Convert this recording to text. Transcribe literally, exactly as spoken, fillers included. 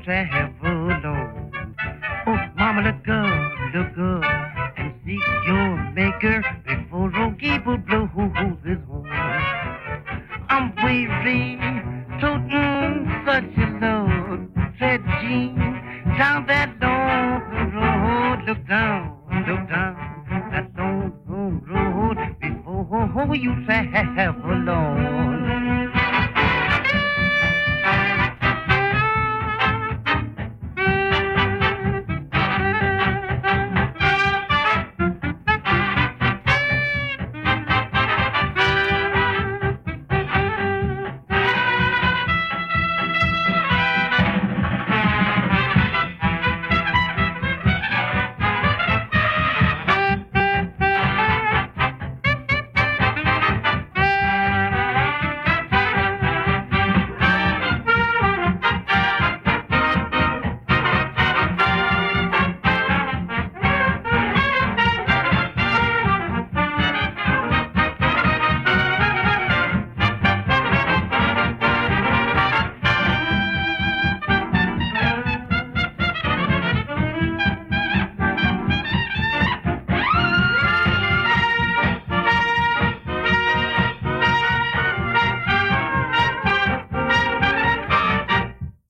travel alone. Oh, mama, look good, look good, and seek your maker before old Gable blows his horn. I'm weary, toting such a load, said Jean, down that long road. Look down, look down, that long, long road before you travel alone.